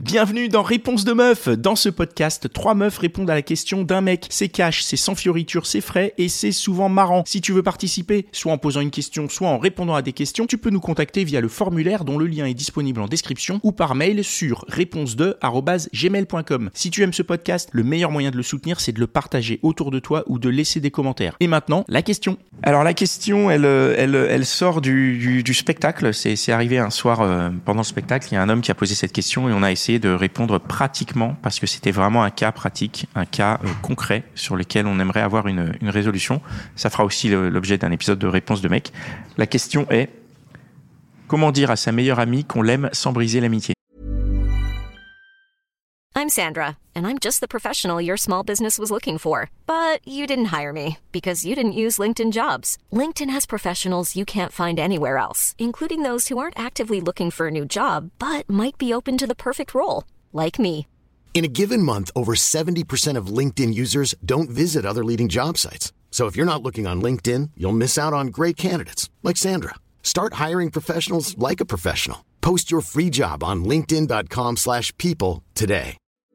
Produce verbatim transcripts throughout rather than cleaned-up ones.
Bienvenue dans Réponse de meuf. Dans ce podcast, trois meufs répondent à la question d'un mec. C'est cash, c'est sans fioriture, c'est frais et c'est souvent marrant. Si tu veux participer, soit en posant une question, soit en répondant à des questions, tu peux nous contacter via le formulaire dont le lien est disponible en description ou par mail sur réponse deux arobase gmail point com. Si tu aimes ce podcast, le meilleur moyen de le soutenir, c'est de le partager autour de toi ou de laisser des commentaires. Et maintenant, la question. Alors la question, elle, elle, elle sort du, du, du spectacle. C'est, c'est arrivé un soir euh, pendant le spectacle. Il y a un homme qui a posé cette question et on a essayé de répondre pratiquement parce que c'était vraiment un cas pratique, un cas euh, concret sur lequel on aimerait avoir une, une résolution. Ça fera aussi le, l'objet d'un épisode de Réponse de mec. La question est: comment dire à sa meilleure amie qu'on l'aime sans briser l'amitié? I'm Sandra, and I'm just the professional your small business was looking for. But you didn't hire me because you didn't use LinkedIn Jobs. LinkedIn has professionals you can't find anywhere else, including those who aren't actively looking for a new job, but might be open to the perfect role, like me. In a given month, over seventy percent of LinkedIn users don't visit other leading job sites. So if you're not looking on LinkedIn, you'll miss out on great candidates, like Sandra. Start hiring professionals like a professional. Post your free job on linkedin.com slash people today.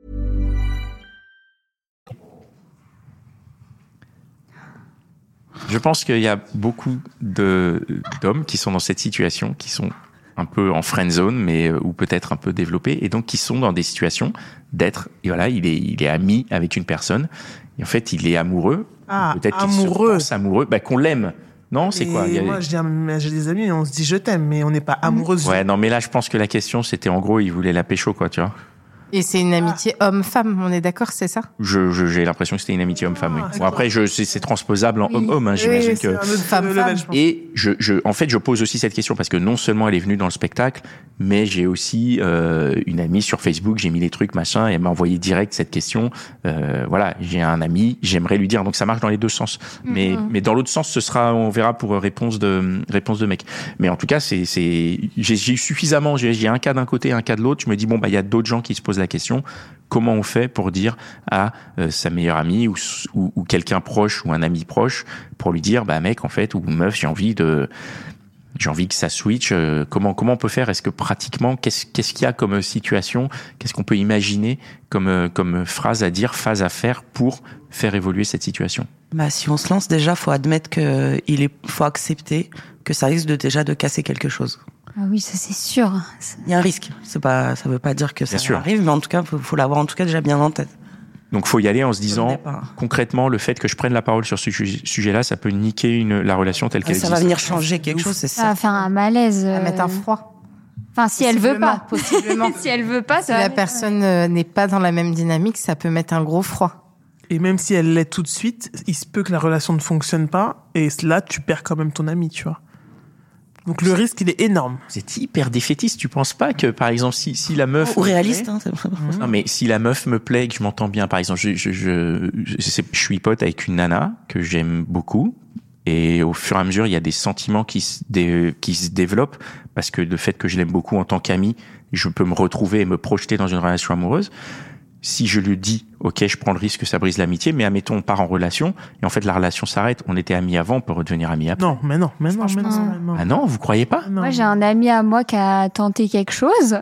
Je pense qu'il y a beaucoup de, d'hommes qui sont dans cette situation, qui sont un peu en friend zone, mais ou peut-être un peu développés, et donc qui sont dans des situations d'être, et voilà, il est, il est ami avec une personne, et en fait, il est amoureux. Ah, peut-être amoureux. qu'il se pense amoureux, bah, qu'on l'aime. Non, c'est mais quoi? Il y a... Moi, j'ai, un, j'ai des amis, on se dit je t'aime, mais on n'est pas amoureuse. Ouais, non, mais là, je pense que la question, c'était en gros, il voulait la pécho, quoi, tu vois. Et c'est une amitié homme-femme, on est d'accord, c'est ça? je, je, J'ai l'impression que c'était une amitié homme-femme, oui. Bon, après, je, c'est, c'est transposable en oui. homme-homme, hein, j'imagine oui, que... Femme-femme. Et je, je, en fait, je pose aussi cette question parce que non seulement elle est venue dans le spectacle, mais j'ai aussi euh, une amie sur Facebook, j'ai mis les trucs, machin, et elle m'a envoyé direct cette question. Euh, voilà, j'ai un ami, j'aimerais lui dire, donc ça marche dans les deux sens. Mm-hmm. Mais, mais dans l'autre sens, ce sera, on verra pour réponse de, réponse de mec. Mais en tout cas, c'est, c'est, j'ai, j'ai suffisamment, j'ai, j'ai un cas d'un côté, un cas de l'autre, je me dis, bon, bah, il y a d'autres gens qui se posent la question. Comment on fait pour dire à euh, sa meilleure amie ou, ou, ou quelqu'un proche ou un ami proche pour lui dire, bah mec, en fait, ou meuf, j'ai envie de, j'ai envie que ça switch. Euh, comment comment on peut faire? Est-ce que pratiquement, qu'est-ce qu'est-ce qu'il y a comme situation? Qu'est-ce qu'on peut imaginer comme euh, comme phrase à dire, phase à faire pour faire évoluer cette situation? Bah si on se lance déjà, faut admettre que il est, faut accepter que ça risque de déjà de casser quelque chose. Ah oui, ça c'est sûr. Il y a un risque. C'est pas, ça veut pas dire que ça arrive, mais en tout cas, faut, faut l'avoir en tout cas déjà bien en tête. Donc, faut y aller en se disant, concrètement, le fait que je prenne la parole sur ce sujet-là, ça peut niquer une, la relation telle qu'elle ça existe. Ça va venir changer quelque chose, c'est ça. Ça va faire un malaise. Ça va mettre un froid. Enfin, si elle veut pas. Possiblement. Si elle veut pas, ça si va la mettre... personne euh, n'est pas dans la même dynamique, ça peut mettre un gros froid. Et même si elle l'est tout de suite, il se peut que la relation ne fonctionne pas, et là, tu perds quand même ton ami, tu vois. Donc le risque, il est énorme. Vous êtes hyper défaitiste. Tu penses pas que, par exemple, si, si la meuf... Ou réaliste, hein. Mmh. Non, mais si la meuf me plaît, que je m'entends bien, par exemple, je, je, je, je, je, je suis pote avec une nana que j'aime beaucoup. Et au fur et à mesure, il y a des sentiments qui se, dé, qui se développent parce que le fait que je l'aime beaucoup en tant qu'ami, je peux me retrouver et me projeter dans une relation amoureuse. Si je lui dis, ok, je prends le risque que ça brise l'amitié, mais admettons, on part en relation, et en fait, la relation s'arrête. On était amis avant, on peut redevenir amis après. Non, mais non, mais non, mais non, non. Ah non, vous croyez pas? Moi, j'ai un ami à moi qui a tenté quelque chose.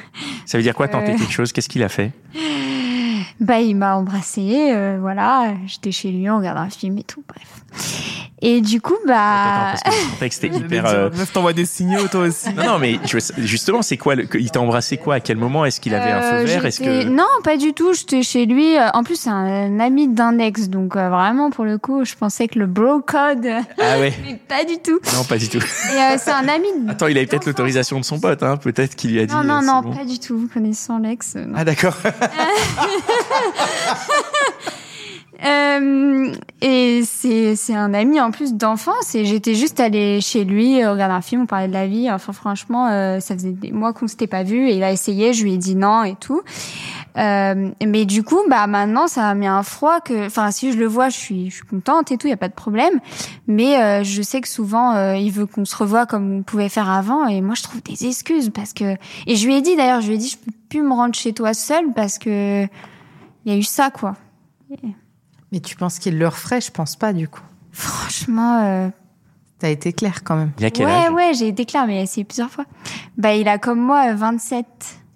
Ça veut dire quoi, tenter euh... quelque chose? Qu'est-ce qu'il a fait? Bah, il m'a embrassée, euh, voilà. J'étais chez lui, on regarde un film et tout, bref. Et du coup, bah... Attends, parce que le contexte est hyper... Euh... Meuf, t'envoies des signaux, toi aussi. Non, non, mais je, justement, c'est quoi le... Il t'a embrassé quoi? À quel moment? Est-ce qu'il avait euh, un feu vert? Est-ce que... Non, pas du tout. J'étais chez lui. En plus, c'est un ami d'un ex. Donc, euh, vraiment, pour le coup, je pensais que le bro code... Ah ouais. Mais pas du tout. Non, pas du tout. Et euh, c'est un ami... Attends, il avait peut-être l'autorisation de son pote, hein. Peut-être qu'il lui a dit... Non, non, euh, non, bon. pas du tout. Connaissant l'ex... Non. Ah, d'accord. Euh, et c'est c'est un ami en plus d'enfance et j'étais juste allée chez lui euh, regarder un film, on parlait de la vie. Enfin franchement, euh, ça faisait des mois qu'on s'était pas vus et il a essayé, je lui ai dit non et tout. Euh, mais du coup, bah maintenant ça m'a mis un froid que, enfin si je le vois, je suis je suis contente et tout, y a pas de problème. Mais euh, je sais que souvent euh, il veut qu'on se revoie comme on pouvait faire avant et moi je trouve des excuses parce que et je lui ai dit d'ailleurs, je lui ai dit je peux plus me rendre chez toi seule parce que il y a eu ça quoi. Et... Mais tu penses qu'il le referait? Je pense pas, du coup. Franchement... Euh... T'as été claire, quand même. Il a quel ouais, âge? Ouais, j'ai été claire, mais il a essayé plusieurs fois. Bah, il a comme moi vingt-sept.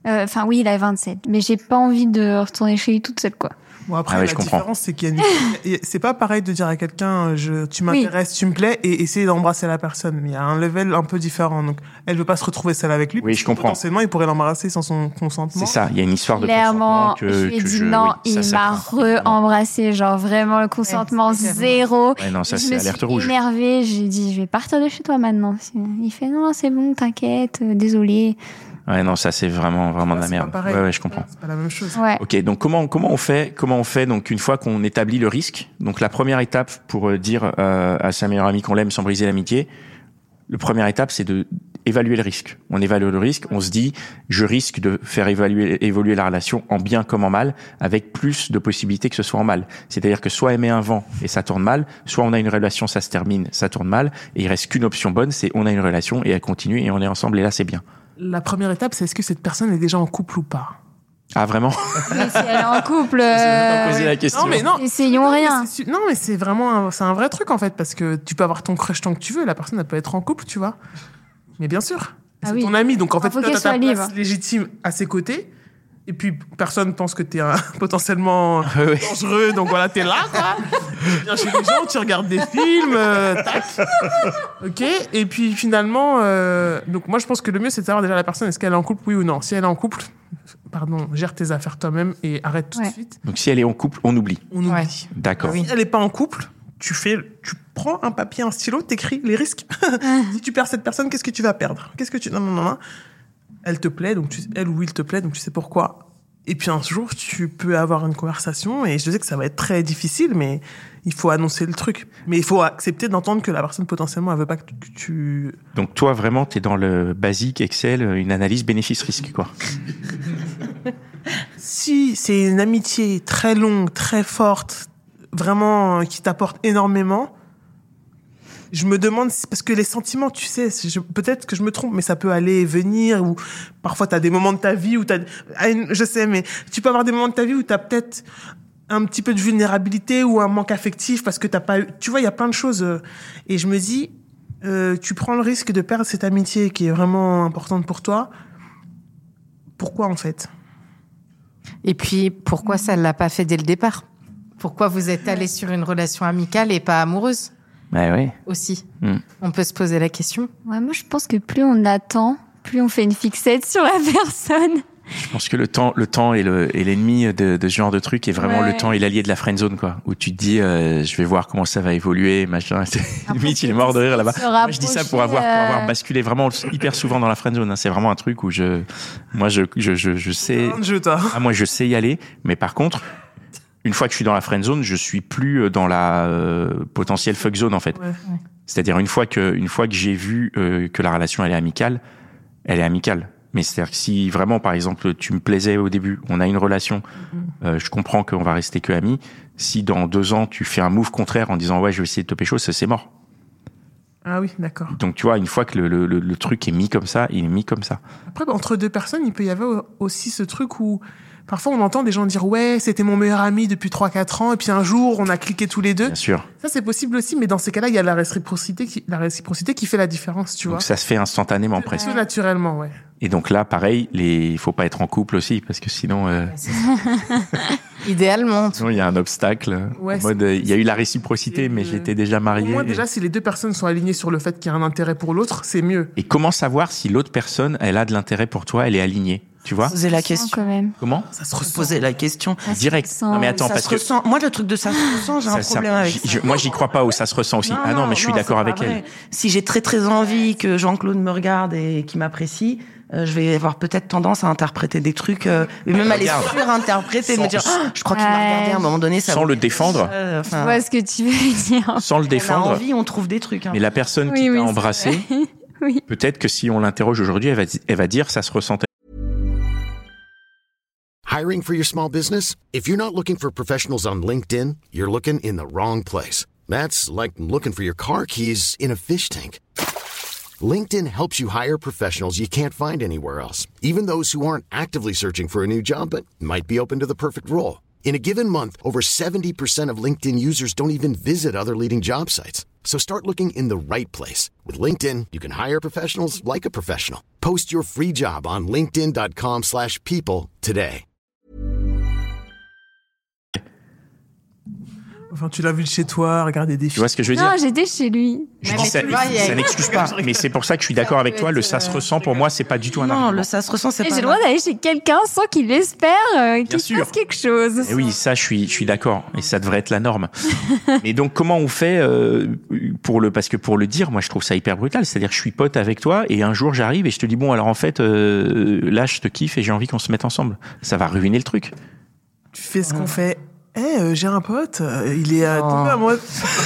Enfin, euh, oui, il a vingt-sept. Mais j'ai pas envie de retourner chez lui toute seule, quoi. Bon, après, Ah ouais, la je comprends. différence, c'est qu'il y a une... c'est pas pareil de dire à quelqu'un, je, tu m'intéresses, oui. tu me plais, et essayer d'embrasser la personne. Il y a un level un peu différent. Donc, elle veut pas se retrouver seule avec lui. Oui, je comprends. Potentiellement, il pourrait l'embrasser sans son consentement. C'est ça. Il y a une histoire de Clairement, consentement que je lui ai que dit je, non, oui, ça, il ça m'a re-embrassé, genre vraiment le consentement Ouais, zéro. Ouais, non, ça, je c'est me alerte suis rouge. énervée, j'ai dit, je vais partir de chez toi maintenant. Il fait, non, c'est bon, t'inquiète, euh, désolé. Ouais, non, ça c'est vraiment vraiment Ouais, de la c'est merde. pas pareil. Ouais, ouais, je comprends. C'est pas la même chose. Ouais. Ok, donc comment comment on fait comment on fait donc une fois qu'on établit le risque. Donc la première étape pour euh, dire euh, à sa meilleure amie qu'on l'aime sans briser l'amitié, la première étape c'est de évaluer le risque. On évalue le risque, on se dit je risque de faire évaluer évoluer la relation en bien comme en mal, avec plus de possibilités que ce soit en mal. C'est-à-dire que soit elle met un vent et ça tourne mal, soit on a une relation, ça se termine, ça tourne mal, et il reste qu'une option bonne, c'est on a une relation et elle continue et on est ensemble et là c'est bien. La première étape, c'est est-ce que cette personne est déjà en couple ou pas? Ah vraiment? Mais si elle est en couple, Je vais pas euh... poser la question. Non, mais non. essayons non, rien. Mais c'est, non, mais c'est vraiment un, c'est un vrai truc, en fait, parce que tu peux avoir ton crush tant que tu veux, la personne, elle peut être en couple, tu vois. Mais bien sûr. Ah c'est oui. ton ami, donc en fait, Faut toi, qu'elle t'as ta soit place libre. légitime à ses côtés. Et puis, personne pense que t'es un, potentiellement oui. dangereux, donc voilà, t'es là, quoi. Tu viens chez les gens, tu regardes des films, euh, tac. Ok. Et puis, finalement, euh, donc moi, je pense que le mieux, c'est de savoir déjà la personne, est-ce qu'elle est en couple, oui ou non. Si elle est en couple, pardon, gère tes affaires toi-même et arrête tout Ouais. de suite. Donc si elle est en couple, on oublie. On oublie. Ouais. D'accord. Oui. Si elle n'est pas en couple, tu fais, tu prends un papier, un stylo, t'écris les risques. Si tu perds cette personne, qu'est-ce que tu vas perdre? Qu'est-ce que tu, non, non, non, non. Elle te plaît, donc tu, elle ou il te plaît, donc tu sais pourquoi. Et puis un jour, tu peux avoir une conversation, et je sais que ça va être très difficile, mais il faut annoncer le truc. Mais il faut accepter d'entendre que la personne, potentiellement, elle veut pas que tu... Donc toi, vraiment, t'es dans le basique Excel, une analyse bénéfice-risque, quoi. Si c'est une amitié très longue, très forte, vraiment euh, qui t'apporte énormément, je me demande, si- parce que les sentiments, tu sais, si je- peut-être que je me trompe, mais ça peut aller et venir, ou parfois t'as des moments de ta vie où t'as, ah, une- je sais, mais tu peux avoir des moments de ta vie où t'as peut-être un petit peu de vulnérabilité ou un manque affectif parce que t'as pas eu, tu vois, il y a plein de choses, euh, et je me dis, euh, tu prends le risque de perdre cette amitié qui est vraiment importante pour toi. Pourquoi, en fait? Et puis, pourquoi ça ne l'a pas fait dès le départ? Pourquoi vous êtes allé sur une relation amicale et pas amoureuse Ouais, ouais. aussi? Mm. On peut se poser la question. Ouais, moi, je pense que plus on attend, plus on fait une fixette sur la personne. Je pense que le temps, le temps est le, est l'ennemi de, de ce genre de truc, et vraiment Ouais. le temps est l'allié de la friendzone, quoi. Où tu te dis, euh, je vais voir comment ça va évoluer, machin. Limite, il est mort de rire là-bas. Se Moi, je dis ça pour avoir, pour rapprocher, avoir euh, basculé vraiment hyper souvent dans la friendzone, hein. C'est vraiment un truc où je, moi, je, je, je, je sais, Un jeu, toi. ah, moi, je sais y aller, mais par contre, une fois que je suis dans la friendzone, je suis plus dans la euh, potentielle fuck zone, en fait. Ouais. C'est-à-dire une fois que, une fois que j'ai vu euh, que la relation elle est amicale, elle est amicale. Mais c'est-à-dire que si vraiment, par exemple, tu me plaisais au début, on a une relation, euh, je comprends qu'on va rester que amis. Si dans deux ans tu fais un move contraire en disant ouais, je vais essayer de te pécho, ça, c'est mort. Ah oui, d'accord. Donc tu vois, une fois que le, le, le, le truc est mis comme ça, il est mis comme ça. Après, bah, entre deux personnes, il peut y avoir aussi ce truc où parfois on entend des gens dire ouais, c'était mon meilleur ami depuis trois quatre ans, et puis un jour on a cliqué tous les deux. Bien sûr. Ça, c'est possible aussi, mais dans ces cas-là, il y a la réciprocité qui, la réciprocité qui fait la différence, tu Donc vois. ça se fait instantanément presque. Tout naturellement, ouais. Et donc là, pareil, les, il faut pas être en couple aussi, parce que sinon, euh, Idéalement. sinon il y a un obstacle. Ouais, en mode, euh, il y a eu la réciprocité, c'est- mais j'étais déjà Au marié. moins, déjà, si les deux personnes sont alignées sur le fait qu'il y a un intérêt pour l'autre, c'est mieux. Et comment savoir si l'autre personne, elle a de l'intérêt pour toi, elle est alignée, tu vois? Poser la Quand question. même. Comment? Ça se ressent. Poser la question. Ça se Direct. ressent. Non mais attends, ça parce se que ressent. Moi, le truc de ça se ressent, j'ai un ça- ça- problème avec j'y- ça. je- moi j'y crois pas, où ça se ressent aussi. ah non, mais je suis non, d'accord c'est avec pas elle. vrai. Si j'ai très très envie que Jean-Claude me regarde et qu'il m'apprécie, euh, je vais avoir peut-être tendance à interpréter des trucs, euh, et même à les Regarde. surinterpréter, de me Sans- dire, Ah, je crois qu'il m'a Ouais. regardé à un moment donné. Ça Sans le défendre. Euh, Je enfin, vois ce que tu veux dire. Sans le on a défendre, envie, on trouve des trucs. Hein. mais la personne Oui, qui oui, t'a c'est embrassé, vrai. Oui. peut-être que si on l'interroge aujourd'hui, elle va, di- elle va dire ça se ressentait. Hiring for your small business? If you're not looking for professionals on LinkedIn, you're looking in the wrong place. That's like looking for your car keys in a fish tank. LinkedIn helps you hire professionals you can't find anywhere else, even those who aren't actively searching for a new job but might be open to the perfect role. In a given month, over seventy percent of LinkedIn users don't even visit other leading job sites. So start looking in the right place. With LinkedIn, you can hire professionals like a professional. Post your free job on linkedin dot com slash people today. Enfin, tu l'as vu de chez toi, regarder des films. Tu vois ce que je veux dire? Non, j'étais chez lui. Je dis ça, ça n'excuse pas, mais c'est pour ça que je suis d'accord avec toi. Le ça se ressent, pour moi, c'est pas du tout un Non, argument. le ça se ressent, c'est Et pas j'ai le droit d'aller chez quelqu'un sans qu'il espère euh, qu'il sûr. fasse quelque chose. Et oui, ça, je suis, je suis d'accord. Et ça devrait être la norme. Mais donc, comment on fait euh, pour le, parce que pour le dire, moi, je trouve ça hyper brutal. C'est-à-dire, je suis pote avec toi et un jour, j'arrive et je te dis, bon, alors en fait, euh, là, je te kiffe et j'ai envie qu'on se mette ensemble. Ça va ruiner le truc. Tu fais ce qu'on fait. Eh, hey, euh, j'ai un pote, euh, il est euh, tombé amoureux.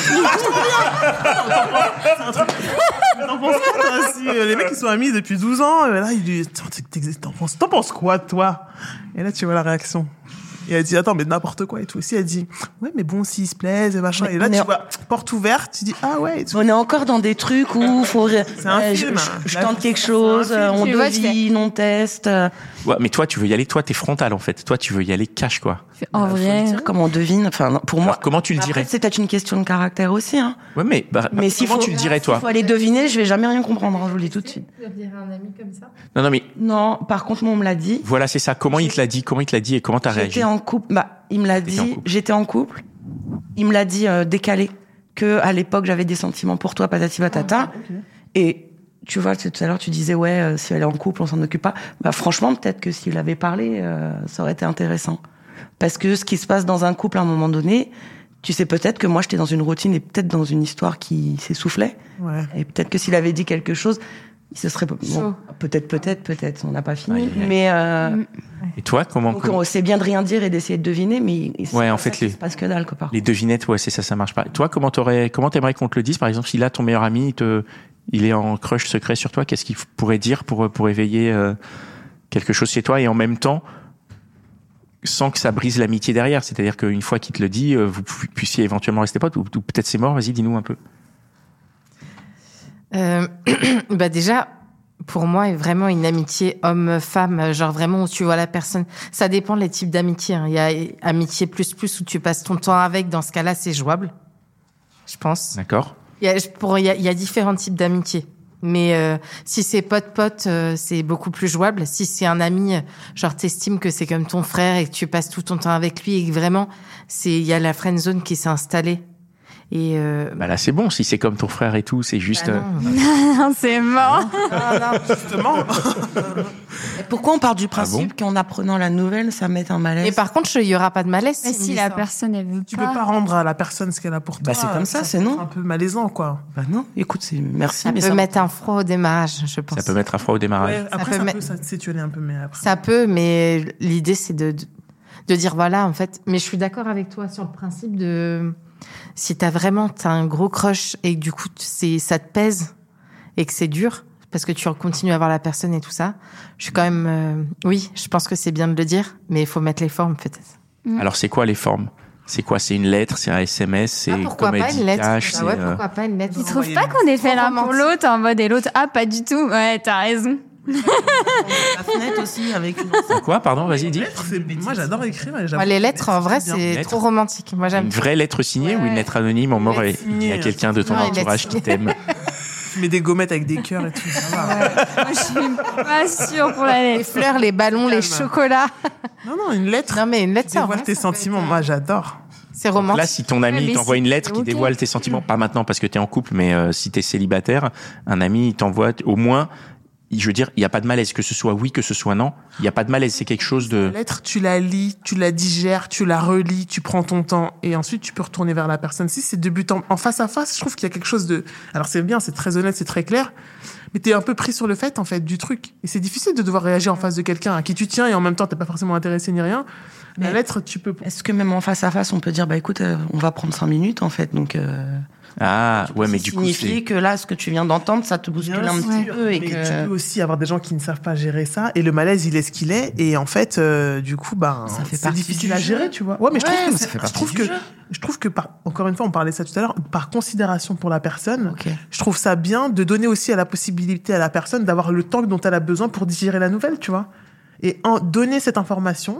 T'en penses quoi, toi, si euh, les mecs, ils sont amis depuis douze ans, euh, là, il lui dit, t'en penses, t'en penses quoi, toi? Et là, tu vois la réaction. Et elle dit, attends, mais n'importe quoi et tout. Si elle dit, ouais, mais bon, s'ils se plaisent et machin. Mais et là, tu est... vois, porte ouverte, tu dis, ah ouais. Tu... On est encore dans des trucs où faut. C'est un euh, film. Je, je, je tente quelque chose, on devine, on teste. Ouais, mais toi, tu veux y aller, toi, t'es frontal, en fait. Toi, tu veux y aller cash, quoi. En euh, vrai. Faut le dire comme on devine. Enfin, non, pour moi. Alors, comment tu le dirais? Après, c'est peut-être une question de caractère aussi, hein. Ouais, mais, bah, mais comment faut, tu le dirais, toi? S'il faut aller deviner, je vais jamais rien comprendre, hein, je vous le dis tout de suite. Tu dirais un ami comme ça? Non, non, mais. Non, par contre, moi, on me l'a dit. Voilà, c'est ça. Comment il te l'a dit? Comment il te l'a dit et comment t'as réagi? J'étais en couple. Bah, il me l'a dit. J'étais en couple. Il me l'a dit euh, décalé. Que à l'époque, j'avais des sentiments pour toi, patati patata. Ah, okay. Et tu vois, tout à l'heure, tu disais, ouais, euh, si elle est en couple, on s'en occupe pas. Bah, franchement, peut-être que s'il avait parlé, euh, ça aurait été intéressant. Parce que ce qui se passe dans un couple à un moment donné, tu sais peut-être que moi, j'étais dans une routine et peut-être dans une histoire qui s'essoufflait. Ouais. Et peut-être que s'il avait dit quelque chose, ce serait bon, peut-être, peut-être, peut-être. On n'a pas fini. Ouais, mais euh, et toi, comment? Donc, on sait bien de rien dire et d'essayer de deviner, mais ouais, en fait, les se passe que dalle, quoi. Les devinettes, ouais, c'est ça, ça marche pas. Toi, comment t'aurais, comment t'aimerais qu'on te le dise? Par exemple, si là, ton meilleur ami, il te, il est en crush secret sur toi, qu'est-ce qu'il pourrait dire pour pour éveiller euh, quelque chose chez toi et en même temps sans que ça brise l'amitié derrière? C'est-à-dire qu'une fois qu'il te le dit, vous puissiez éventuellement rester potes ou, ou peut-être c'est mort. Vas-y, dis-nous un peu. Euh, bah déjà, pour moi, vraiment une amitié homme-femme, genre vraiment où tu vois la personne. Ça dépend des types d'amitié. Hein. Il y a amitié plus plus où tu passes ton temps avec. Dans ce cas-là, c'est jouable, je pense. D'accord. Il y a, pour, il y a, il y a différents types d'amitié. Mais euh, si c'est pote-pote, euh, c'est beaucoup plus jouable. Si c'est un ami, genre t'estimes que c'est comme ton frère et que tu passes tout ton temps avec lui et que vraiment, c'est il y a la friend zone qui s'est installée. Et euh... bah là c'est bon, si c'est comme ton frère et tout, c'est juste. Bah non, non c'est mort. Non, non, justement. Pourquoi on part du principe ah bon qu'en apprenant la nouvelle, ça met un malaise? Et par contre, il y aura pas de malaise. Mais si la personne elle veut tu pas. peux pas rendre à la personne ce qu'elle a pour toi. Bah c'est comme ça, c'est non. Un peu malaisant, quoi. Bah non. Écoute, c'est merci. Ça mais peut ça mettre un froid au démarrage, je pense. Ça peut mettre un froid au démarrage. Ouais, après ça, ça peut, peut ça s'étioler un peu, mais après. Ça peut, mais l'idée c'est de, de de dire voilà en fait. Mais je suis d'accord avec toi sur le principe de. Si t'as vraiment t'as un gros crush et que du coup c'est ça te pèse et que c'est dur parce que tu continues à voir la personne et tout ça, je suis quand même euh, oui, je pense que c'est bien de le dire, mais il faut mettre les formes peut-être. Mmh. Alors c'est quoi les formes? C'est quoi? C'est une lettre, c'est un S M S, c'est ah, comédie cash, bah ouais, pourquoi pas une lettre? Ils trouvent pas qu'on est fait l'un pour l'autre en mode et l'autre ah pas du tout. Ouais, t'as raison. La fenêtre aussi avec une... Quoi, pardon, vas-y, dis. Moi, j'adore écrire. Ouais, les lettres, en vrai, c'est trop romantique. Moi, j'aime. Une vraie lettre signée ouais. ou une lettre anonyme en mort et il y a quelqu'un de ton non, entourage qui t'aime. Tu mets des gommettes avec des cœurs et tout. Ça va. Ouais. Moi, je suis pas sûre pour la lettre. Les fleurs, les ballons, les chocolats. Non, non, une lettre. Non, mais une lettre, ça dévoile tes sentiments. Moi, j'adore. C'est romantique. Donc là, si ton ami t'envoie une lettre qui okay. dévoile tes sentiments, pas maintenant parce que t'es en couple, mais euh, si t'es célibataire, un ami il t'envoie au moins. Je veux dire, il y a pas de malaise, que ce soit oui, que ce soit non. Il y a pas de malaise, c'est quelque chose de. La lettre, tu la lis, tu la digères, tu la relis, tu prends ton temps, et ensuite tu peux retourner vers la personne. Si c'est débutant en face à face, je trouve qu'il y a quelque chose de. Alors c'est bien, c'est très honnête, c'est très clair, mais t'es un peu pris sur le fait en fait du truc, et c'est difficile de devoir réagir en face de quelqu'un à qui tu tiens et en même temps t'es pas forcément intéressé ni rien. La mais lettre, tu peux. Est-ce que même en face à face, on peut dire bah écoute, euh, on va prendre cinq minutes en fait, donc. Euh... Ah, ouais, mais du coup, c'est... signifie que là, ce que tu viens d'entendre, ça te bouscule bien un petit sûr, peu. Et mais que... tu peux aussi avoir des gens qui ne savent pas gérer ça, et le malaise, il est ce qu'il est, et en fait, euh, du coup, ben, ça fait c'est difficile à gérer, tu vois. Ouais, mais je ouais, trouve que, ça fait je trouve que, je trouve que par, encore une fois, on parlait de ça tout à l'heure, par considération pour la personne, okay. je trouve ça bien de donner aussi à la possibilité à la personne d'avoir le temps dont elle a besoin pour digérer la nouvelle, tu vois. Et en donner cette information,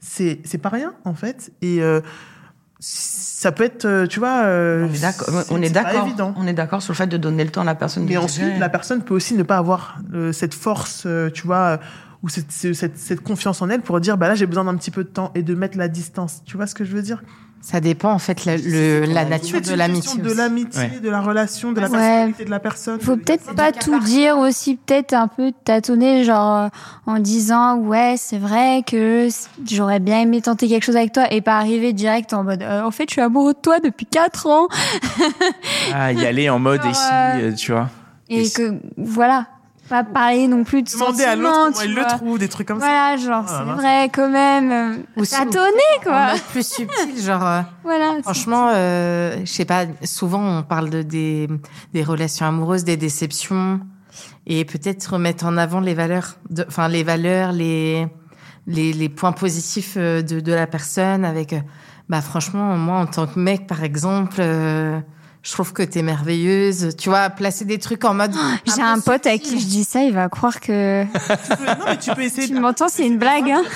c'est c'est pas rien en fait. Et euh, ça peut être, tu vois, euh, on est d'accord. c'est, on est c'est d'accord. pas évident. On est d'accord sur le fait de donner le temps à la personne. Mais de ensuite, gérer. la personne peut aussi ne pas avoir euh, cette force, euh, tu vois, ou cette, cette cette confiance en elle pour dire, bah là, j'ai besoin d'un petit peu de temps et de mettre la distance. Tu vois ce que je veux dire? Ça dépend en fait la, le, la nature C'est de une l'amitié. question de aussi. l'amitié, Ouais. de la relation, de la Ouais. personnalité de la personne. Faut peut-être C'est pas du cas tout par cas. dire aussi, peut-être un peu tâtonner, genre euh, en disant ouais c'est vrai que c- j'aurais bien aimé tenter quelque chose avec toi et pas arriver direct en mode euh, en fait je suis amoureux de toi depuis quatre ans Ah, y aller en mode Genre, et si, euh, euh, tu vois. et Et que voilà, pas parler non plus de Demander à l'autre sentiments, comment tu il le vois. trouve, des trucs comme ça. Voilà, genre Ah, c'est mince. vrai quand même, euh, Ou tâtonner En quoi. mode plus subtil, genre. euh, Voilà. Franchement, euh, je sais pas. Souvent, on parle de des des relations amoureuses, des déceptions, et peut-être remettre en avant les valeurs, de- enfin les valeurs, les les les points positifs euh, de de la personne. Avec, euh, bah franchement, moi en tant que mec, par exemple, euh, je trouve que t'es merveilleuse. Tu vois, placer des trucs en mode. J'ai un pote à qui je dis ça, il va croire que Tu peux- non, mais tu peux essayer. tu m'entends, c'est une blague. Hein.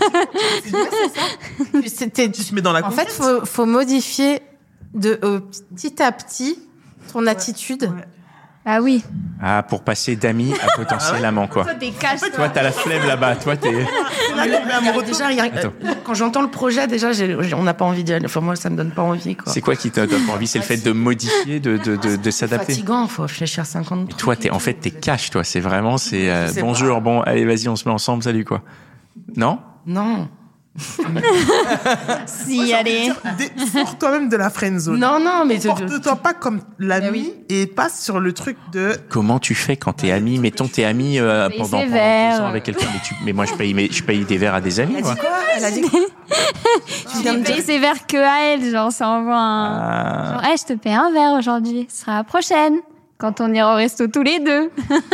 C'était. Tu te mets dans la En fait, faut faut modifier de euh, petit à petit ton attitude. Ah oui. Ah, pour passer d'ami à potentiel amant, quoi. Toi t'es cash. Toi, t'as la flemme là-bas. Toi, t'es. là, tu mets amoureux de Déjà, il y a- Attends. quand j'entends le projet, déjà, j'ai- j'ai- on n'a pas envie d'y aller. Enfin, moi, ça me donne pas envie, quoi. C'est quoi qui te donne envie? C'est le fait de modifier, de, de, de, de C'est s'adapter. fatigant, faut réfléchir cinquante Et toi, t'es, en fait, t'es cash, toi. C'est vraiment, c'est, euh, Je sais bonjour, pas. bon, allez, vas-y, on se met ensemble, salut, quoi. Non? Non. Si, allez. Des- Sors toi-même de la friend zone. Non, non, mais... Porte-toi pas comme l'ami Bah oui. et passe sur le truc de. Comment tu fais quand t'es ami? Mettons, t'es ami, euh, paye pendant, ses pendant verres. deux ans avec quelqu'un. Mais tu, mais moi, je paye, mes, je paye des verres à des amis, Elle a quoi. dit quoi Elle a dit quoi Tu viens de Mais dire... c'est vers que à elle, genre ça envoie un. Ah. Genre, hey, je te paie un verre aujourd'hui, ce sera la prochaine. Quand on ira au resto tous les deux.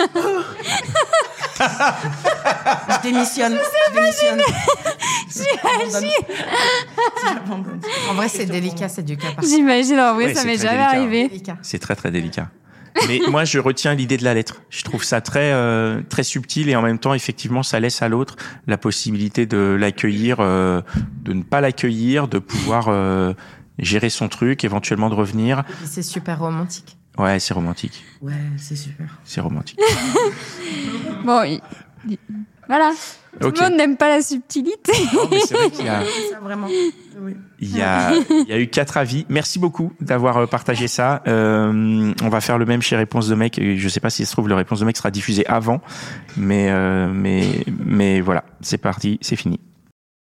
Je démissionne. Je démissionne. J'abandonne. J'abandonne. En vrai, c'est délicat, c'est du cas par cas. J'imagine, en vrai, Ouais, ça c'est m'est très jamais délicat. arrivé. Délicat. C'est très, très délicat. Mais moi, je retiens l'idée de la lettre. Je trouve ça très, euh, très subtil et en même temps, effectivement, ça laisse à l'autre la possibilité de l'accueillir, euh, de ne pas l'accueillir, de pouvoir euh, gérer son truc, éventuellement de revenir. Et puis c'est super romantique. Ouais, c'est romantique. Ouais, c'est super. C'est romantique. Bon, il- il- voilà. Tout Ok. le monde n'aime pas la subtilité. Non, mais c'est vrai qu'il y a, Ça, vraiment. Oui. il y a, il y a eu quatre avis. Merci beaucoup d'avoir euh, partagé ça. Euh, on va faire le même chez Réponse de mec. Je sais pas si ça se trouve, le Réponse de mec sera diffusé avant, mais, euh, mais, mais voilà, c'est parti, c'est fini.